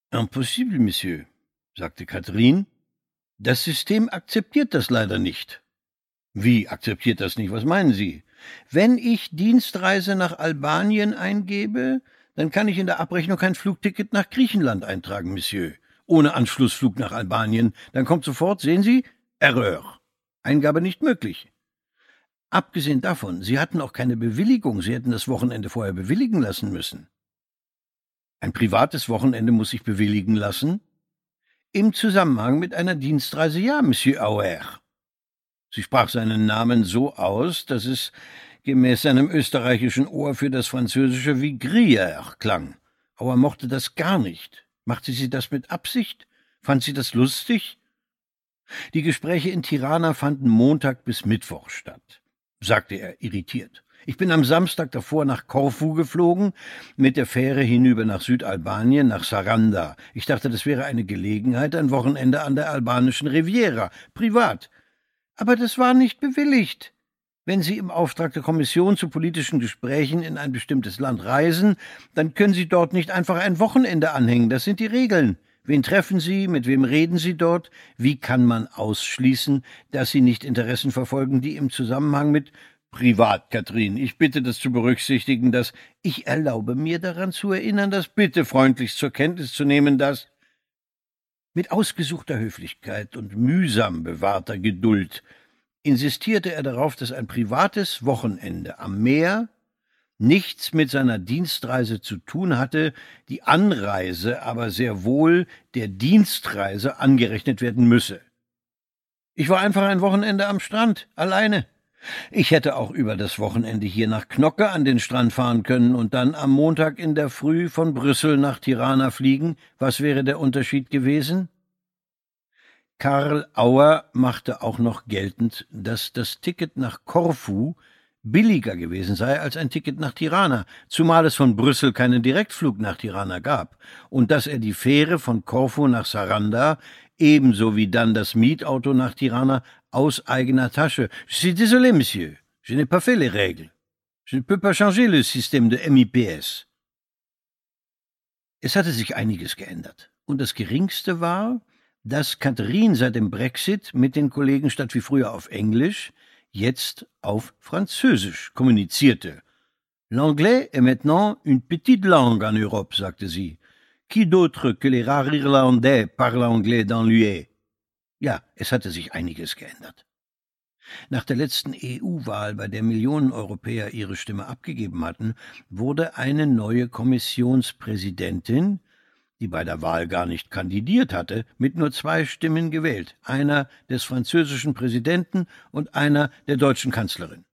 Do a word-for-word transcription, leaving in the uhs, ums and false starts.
Impossible, Monsieur, sagte Catherine. Das System akzeptiert das leider nicht. Wie akzeptiert das nicht? Was meinen Sie? Wenn ich Dienstreise nach Albanien eingebe, dann kann ich in der Abrechnung kein Flugticket nach Griechenland eintragen, Monsieur. Ohne Anschlussflug nach Albanien. Dann kommt sofort, sehen Sie, Erreur. Eingabe nicht möglich. Abgesehen davon, Sie hatten auch keine Bewilligung. Sie hätten das Wochenende vorher bewilligen lassen müssen. Ein privates Wochenende muss ich bewilligen lassen? Im Zusammenhang mit einer Dienstreise, ja, Monsieur Auer. Sie sprach seinen Namen so aus, dass es gemäß seinem österreichischen Ohr für das Französische wie Gruyère klang. Auer mochte das gar nicht. Machte sie das mit Absicht? Fand sie das lustig? Die Gespräche in Tirana fanden Montag bis Mittwoch statt, sagte er irritiert. Ich bin am Samstag davor nach Korfu geflogen, mit der Fähre hinüber nach Südalbanien, nach Saranda. Ich dachte, das wäre eine Gelegenheit, ein Wochenende an der albanischen Riviera, privat. Aber das war nicht bewilligt. Wenn Sie im Auftrag der Kommission zu politischen Gesprächen in ein bestimmtes Land reisen, dann können Sie dort nicht einfach ein Wochenende anhängen. Das sind die Regeln. Wen treffen Sie? Mit wem reden Sie dort? Wie kann man ausschließen, dass Sie nicht Interessen verfolgen, die im Zusammenhang mit Privat, Catherine, ich bitte, das zu berücksichtigen, dass ich erlaube mir daran zu erinnern, das bitte freundlichst zur Kenntnis zu nehmen, dass mit ausgesuchter Höflichkeit und mühsam bewahrter Geduld insistierte er darauf, dass ein privates Wochenende am Meer nichts mit seiner Dienstreise zu tun hatte, die Anreise aber sehr wohl der Dienstreise angerechnet werden müsse. Ich war einfach ein Wochenende am Strand, alleine. Ich hätte auch über das Wochenende hier nach Knocke an den Strand fahren können und dann am Montag in der Früh von Brüssel nach Tirana fliegen. Was wäre der Unterschied gewesen? Karl Auer machte auch noch geltend, dass das Ticket nach Korfu billiger gewesen sei als ein Ticket nach Tirana, zumal es von Brüssel keinen Direktflug nach Tirana gab, und dass er die Fähre von Korfu nach Saranda ebenso wie dann das Mietauto nach Tirana aus eigener Tasche. Je suis désolé, Monsieur, je n'ai pas fait les règles. Je ne peux pas changer le système de M I P S. Es hatte sich einiges geändert, und das Geringste war, dass Catherine seit dem Brexit mit den Kollegen statt wie früher auf Englisch jetzt auf Französisch kommunizierte. L'anglais est maintenant une petite langue en Europe, sagte sie. Qui d'autre que les rares Irlandais parle anglais dans l'U E? Ja, es hatte sich einiges geändert. Nach der letzten E U-Wahl, bei der Millionen Europäer ihre Stimme abgegeben hatten, wurde eine neue Kommissionspräsidentin, die bei der Wahl gar nicht kandidiert hatte, mit nur zwei Stimmen gewählt, einer des französischen Präsidenten und einer der deutschen Kanzlerin.